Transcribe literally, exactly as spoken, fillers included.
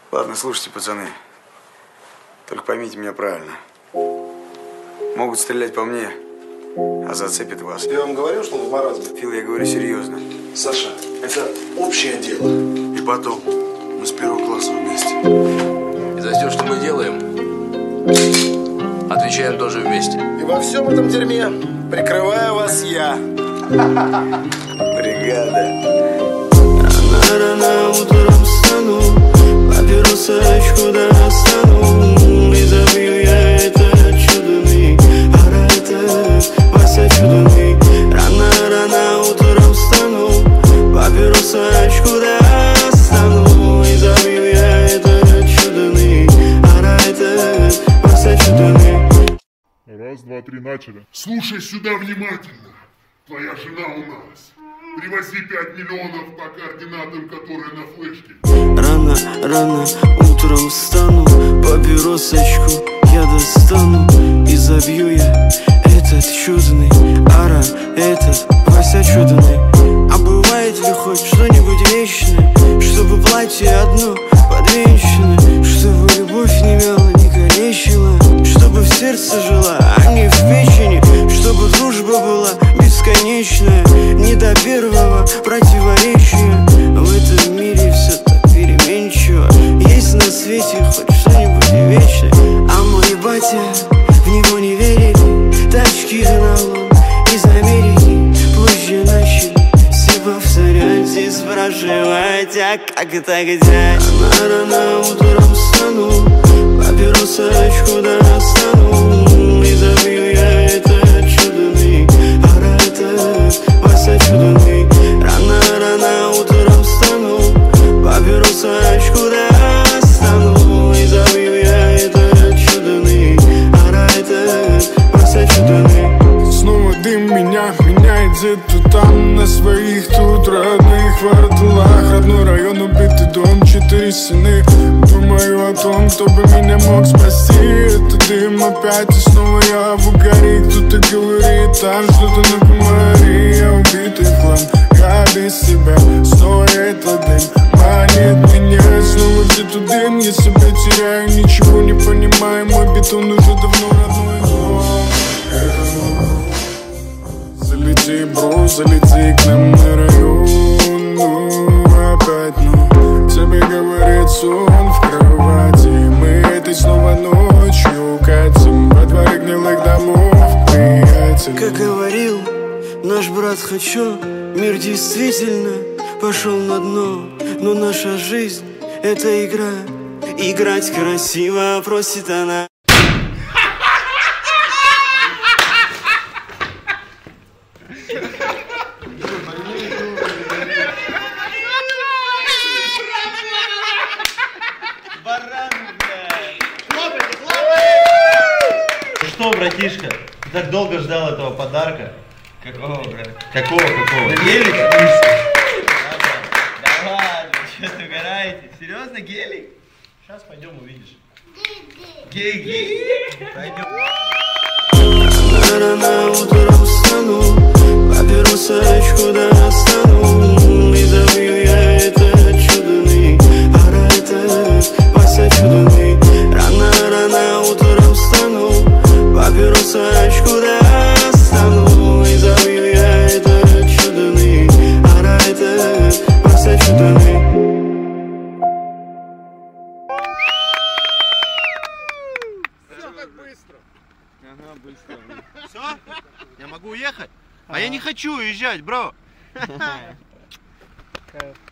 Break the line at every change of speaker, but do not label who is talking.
Ладно, слушайте, пацаны. Только поймите меня правильно. Могут стрелять по мне, а зацепит вас.
Я вам говорю, что в маразме?
Фил, я говорю серьезно.
Саша, это общее дело.
И потом, мы с первого класса вместе.
И за все, что мы делаем, отвечаем тоже вместе.
И во всем этом дерьме прикрываю вас я.
Бригада.
Рано утром встану, папиросочку достану и забью я этот чудный, ара этот Вася чудный. Рано-рано утром встану, папиросочку достану и забью я этот чудный, ара этот Вася чудный.
Раз, два, три, начали. Слушай сюда внимательно. Твоя жена у нас. Привози пять миллионов по координатам, которые на флешке.
Рано, рано утром встану, папиросочку я достану и забью я этот чудный, ара этот Вася чудный. А бывает ли хоть что-нибудь вечное, чтобы платье одно подвенчано, чтобы любовь не мяла, не калечила, чтобы в сердце жила, а не в печени, чтобы дружба была бесконечная, не до первого противоречия. В этом мире все так переменчиво, есть на свете хоть что-нибудь вечное. А мой батя, в него не верили, тачки гнал он из Америки. Позже начали все повторять и спрашивать, а как это где? Рано утром встану, папиросочку достану и забью я этот чудный, ара этот Вася чудный. Рано-рано утром встану, папиросочку достану и забью я этот чудный, ара этот Вася чудный.
Снова дым меня меняет где-то там, на своих тут родных кварталах. Родной район, убитый дом, четыре стены. Думаю о том, кто бы меня мог спасти. Это дым опять, и снова я в угаре. Кто-то говорит, там что-то на комаре. Я убитый в хлам, я без тебя. Снова этот дым манит меня. Снова где-то дым, я себя теряю, ничего не понимаю. Мой бетон уже давно родной дом. Залети, бро, залети к нам на район. Ну, опять, ну, тебе говорит сон в кровати. Мы этой снова ночью катим во дворе гнилых домов, приятель.
Как говорил наш брат Хочу, мир действительно пошел на дно. Но наша жизнь — это игра, играть красиво просит она.
Что, братишка, ты так долго ждал этого подарка? Какого, брат? Какого, какого? Гелик? Да ладно, что-то угораете? Серьезно, гелик? Сейчас пойдем увидишь. Гей-гей. Пойдем.
Рано утром встану, папиросочку достану и забью я этот чудный, ара этот Вася чудный. Рано-рано утром встану, папиросочку достану и забью я этот чудный, ара этот Вася чудный.
Ага, быстро. Все? Я могу уехать? А я не хочу уезжать, бро.